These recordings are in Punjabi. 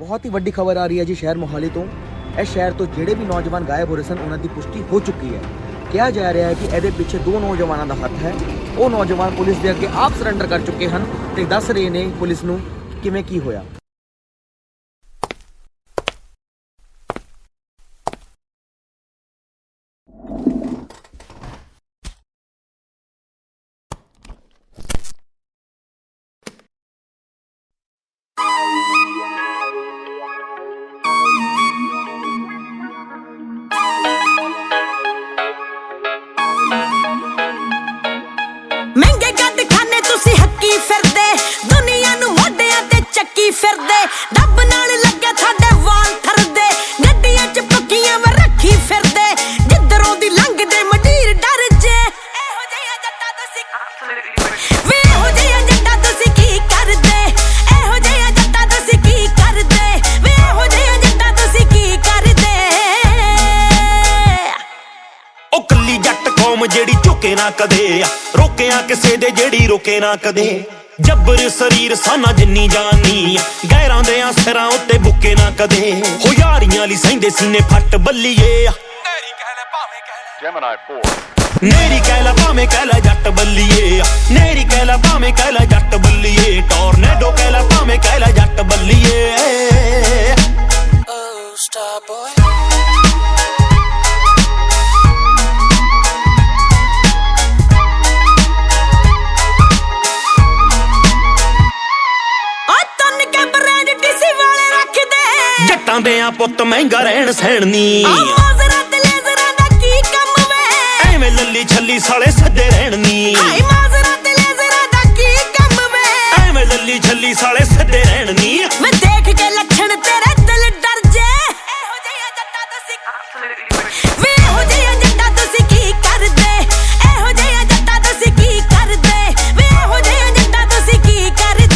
ਬਹੁਤ ਹੀ ਵੱਡੀ ਖਬਰ ਆ ਰਹੀ ਹੈ ਜੀ ਸ਼ਹਿਰ ਮੋਹਾਲੀ ਤੋਂ। ਇਸ ਸ਼ਹਿਰ ਤੋਂ ਜਿਹੜੇ ਵੀ ਨੌਜਵਾਨ ਗਾਇਬ ਹੋ ਰਹੇ ਸਨ ਉਹਨਾਂ ਦੀ ਪੁਸ਼ਟੀ ਹੋ ਚੁੱਕੀ ਹੈ। ਕਿਹਾ ਜਾ ਰਿਹਾ ਹੈ ਕਿ ਇਹਦੇ ਪਿੱਛੇ ਦੋ ਨੌਜਵਾਨਾਂ ਦਾ ਹੱਥ ਹੈ। ਉਹ ਨੌਜਵਾਨ ਪੁਲਿਸ ਦੇ ਅੱਗੇ ਆਪ ਸਰੈਂਡਰ ਕਰ ਚੁੱਕੇ ਹਨ ਤੇ ਦੱਸ ਰਹੇ ਨੇ ਪੁਲਿਸ ਨੂੰ ਕਿਵੇਂ ਕੀ ਹੋਇਆ। ਮਹਿੰਗੇ ਗੱਦ ਖਾਨੇ ਤੁਸੀਂ ਹੱਕੀ ਫਿਰਦੇ, ਦੁਨੀਆ ਨੂੰ ਮੋਢਿਆਂ ਤੇ ਚੱਕੀ ਫਿਰਦੇ। ਡੱਬ ਨਾਲ ਲੱਗੇ ਤੁਹਾਡੇ ਵਾਲ ਥਰਦੇ, ਗੱਡੀਆਂ ਚ ਪੱਕੀਆਂ ਵਾ ਰੱਖੀ ਫਿਰਦੇ। ਜਿੱਧਰੋਂ ਦੀ ਲੰਘਦੇ ਮੰਡੀਰ ਡਰ ਜੇ। ਇਹੋ ਜਿਹਾ ਜੱਟਾ ਤੁਸੀਂ ਵੇ, ਇਹੋ ਜਿਹਾ ਜੱਟਾ ਤੁਸੀਂ ਕੀ ਕਰਦੇ? ਇਹੋ ਜਿਹਾ ਜੱਟਾ ਤੁਸੀਂ ਕੀ ਕਰਦੇ? ਵੇ ਇਹੋ ਜਿਹਾ ਜੱਟਾ ਤੁਸੀਂ ਕੀ ਕਰਦੇ? ਉਹ ਕੱਲੀ ਜੱਟ ਕੌਮ ਜਿਹੜੀ ਝੁਕੇ ਨਾ ਕਦੇ, ਰੋਕਿਆ ਕਿਸੇ ਦੇ ਜਿਹੜੀ ਰੁਕੇ ਨਾ ਕਦੇ। ਜੱਬਰ ਸਰੀਰ ਸਾਨਾ ਜਿੰਨੀ ਜਾਨੀ, ਗੈਰਾਂ ਦੇ ਸਿਰਾਂ ਉੱਤੇ ਬੁੱਕੇ ਨਾ ਕਦੇ। ਹੋ ਯਾਰੀਆਂ ਲਈ ਸਹਿੰਦੇ ਸੀਨੇ ਫੱਟ ਬੱਲੀਏ। ਨੇਰੀ ਕਹਿ ਲੈ ਭਾਵੇਂ ਕਹਿ ਲੈ ਜੈਮਨਾਈ 4, ਨੇਰੀ ਕਹਿ ਲੈ ਭਾਵੇਂ ਕਹਿ ਲੈ ਜੱਟ ਬੱਲੀਏ। ਨੇਰੀ ਕਹਿ ਲੈ ਭਾਵੇਂ ਕਹਿ ਲੈ ਜੱਟ ਬੱਲੀਏ। ਟੋਰਨੇਡੋ ਕਹਿ ਲੈ ਭਾਵੇਂ ਕਹਿ ਲੈ ਜੱਟ ਬੱਲੀਏ। Oh, star boy. ਜੱਟਾਂ ਦੇ ਆ ਪੁੱਤ ਮਹਿੰਗਾ ਰਹਿਣ ਸਹਿਣ ਨੀ, ਮਾਜ਼ਰਾ ਤੇ ਲੇਜ਼ਰਾਂ ਦਾ ਕੀ ਕੰਮ ਵੇ? ਐਵੇਂ ਲੱਲੀ ਛੱਲੀ ਸਾਲੇ ਸੱਦੇ ਰਹਿਣ ਨੀ। ਮਾਜ਼ਰਾ ਤੇ ਲੇਜ਼ਰਾਂ ਦਾ ਕੀ ਕੰਮ ਵੇ? ਐਵੇਂ ਲੱਲੀ ਛੱਲੀ ਸਾਲੇ ਸੱਦੇ ਰਹਿਣ ਨੀ। ਮੈਂ ਦੇਖ ਕੇ ਲੱਛਣ ਤੇਰੇ ਦਿਲ ਡਰ ਜੇ। ਇਹੋ ਜਿਹਾ ਜੱਟਾ ਤੁਸੀਂ ਵੇ, ਇਹੋ ਜਿਹਾ ਜੱਟਾ ਤੁਸੀਂ ਕੀ ਕਰਦੇ? ਇਹੋ ਜਿਹਾ ਜੱਟਾ ਤੁਸੀਂ ਕੀ ਕਰਦੇ? ਵੇ ਇਹੋ ਜਿਹਾ ਜੱਟਾ ਤੁਸੀਂ ਕੀ ਕਰਦੇ?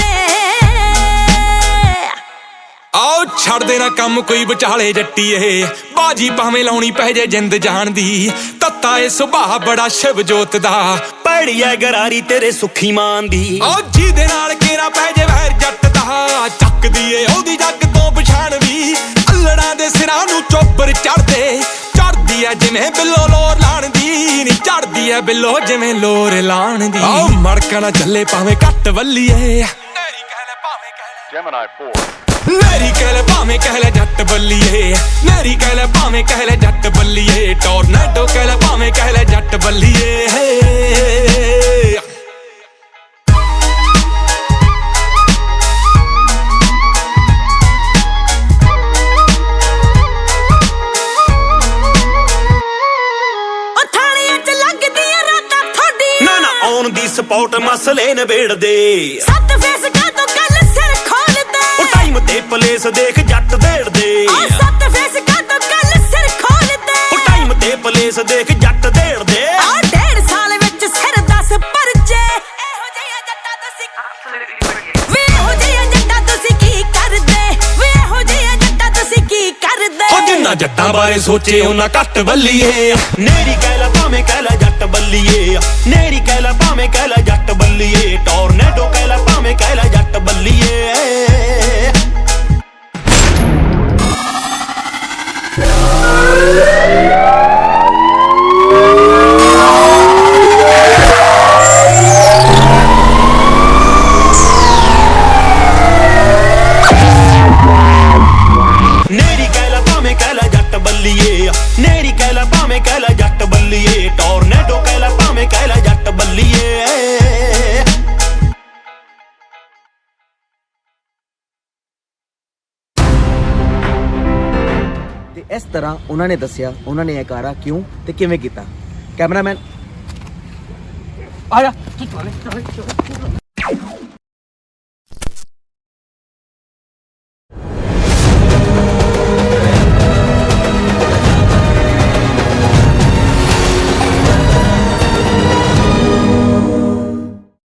ਆਓ ਛੱਡ ਦੇਣਾ ਕੰਮ ਕੋਈ ਵਿਚਾਲੇ ਜੱਟੀਏ, ਬਾਜੀ ਭਾਵੇਂ ਲਾਉਣੀ ਪੈ ਜੇ ਜਿੰਦ ਜਾਣ ਦੀ। ਤੱਤਾ ਏ ਸੁਭਾਅ ਬੜਾ ਸ਼ਿਵ ਜੋਤ ਦਾ, ਪੈੜੀ ਐ ਗਰਾਰੀ ਤੇਰੇ ਸੁੱਖੀ ਮਾਨ ਦੀ। ਆਓ ਜਿਹਦੇ ਨਾਲ ਕੇਰਾ ਪੈ ਜੇ ਵੈਰ ਜੱਟ ਦਾ, ਚੱਕਦੀ ਏ ਉਹਦੀ ਜੱਗ ਤੋਂ ਪਛਾਣ ਵੀ। ਅੱਲੜਾਂ ਦੇ ਸਿਰਾਂ ਨੂੰ ਚੋਬਰ ਚੜਦੇ, ਚੜਦੀ ਐ ਜਿਵੇਂ ਬਿੱਲੋ ਲੋਰ ਲਾਣ ਦੀ। ਨੀ ਚੜਦੀ ਐ ਬਿੱਲੋ ਜਿਵੇਂ ਲੋਰ ਲਾਣ ਦੀ। ਆਓ ਮੜਕਾ ਨਾ ਚੱਲੇ ਭਾਵੇਂ ਘੱਟ ਵੱਲੀਏ। ਨੇਰੀ ਕਹਿ ਲੈ ਭਾਵੇਂ ਕਹਿ ਲੈ ਜੈਮਨਾਈ 4, ਨੇਰੀ ਕਹਿ ਲੈ ਭਾਵੇਂ ਕਹਿ ਲੈ ਜੱਟ ਬੱਲੀਏ। ਨੇਰੀ ਕਹਿ ਲੈ ਭਾਵੇਂ ਕਹਿ ਲੈ ਜੱਟ ਬੱਲੀਏ। ਟੋਰਨੇਡੋ ਕਹਿ ਲੈ ਭਾਵੇਂ ਕਹਿ ਲੈ ਜੱਟ ਬੱਲੀਏ। ਥਾਣੀਆਂ ਚ ਲੱਗਦੀਆਂ ਰਾਤਾਂ ਥੋਡੀ, ਨਾ ਨਾ ਆਉਣ ਦੀ ਸਪੌਟ ਮਸਲੇ ਨਿਬੇੜਦੇ। ਸੱਤ ਫੇਸ ਕਾ ਤੋਂ ਕੱਲ ਸਿਰ ਖੋਲਦੇ। ਉਹ ਟਾਈਮ ਤੇ ਪਲੇਸ ਦੇਖ ਜੱਟ ਦੇੜਦੇ। ਸੱਤ ਫੇਸ ਕਾ ਤੋਂ ਕੱਲ ਸਿਰ ਖੋਲਦੇ। ਉਹ ਟਾਈਮ ਤੇ ਪਲੇਸ ਦੇਖ ਜੱਟ ਦੇੜਦੇ। 1.5 ਸਾਲ ਵਿੱਚ ਸਿਰ 10 ਪਰਚੇ। ਇਹੋ ਜਿਹਾ ਜੱਟਾ ਤੁਸੀਂ ਵੇ, ਇਹੋ ਜਿਹਾ ਜੱਟਾ ਤੁਸੀਂ ਕੀ ਕਰਦੇ? ਵੇ ਇਹੋ ਜਿਹਾ ਜੱਟਾ ਤੁਸੀਂ ਕੀ ਕਰਦੇ? ਹੋ ਜਿੰਨਾ ਜੱਟਾਂ ਬਾਰੇ ਸੋਚੇ ਉਹਨਾਂ ਘੱਟ ਬੱਲੀਏ। ਨੇਰੀ ਕਹਿ ਲੈ ਭਾਵੇਂ ਕਹਿ ਲੈ ਜੱਟ ਬੱਲੀਏ। ਨੇਰੀ ਕਹਿ ਲੈ ਭਾਵੇਂ ਕਹਿ ਲੈ ਜੱਟ ਬੱਲੀਏ। ਟੋਰਨੇਡੋ ਕਹਿ ਲੈ ਭਾਵੇਂ ਕਹਿ ਲੈ ਜੱਟ ਬੱਲੀਏ। ਨੇਰੀ ਕਹਿ ਲੈ ਭਾਵੇਂ ਕਹਿ ਲੈ ਜੱਟ ਬੱਲੀਏ। ਨੇਰੀ ਕਹਿ ਲੈ ਭਾਵੇਂ ਕਹਿ ਲੈ ਜੱਟ ਬੱਲੀਏ। ਟੋਰਨੇਡੋ ਕਹਿ ਲੈ ਭਾਵੇਂ ਕਹਿ ਲੈ ਜੱਟ ਬੱਲੀਏ। ਤੇ ਇਸ ਤਰ੍ਹਾਂ ਉਹਨਾਂ ਨੇ ਦੱਸਿਆ ਉਹਨਾਂ ਨੇ ਇਹ ਕਾਰਾ ਕਿਉਂ ਤੇ ਕਿਵੇਂ ਕੀਤਾ। ਕੈਮਰਾਮੈਨ ਆ ਜਾ।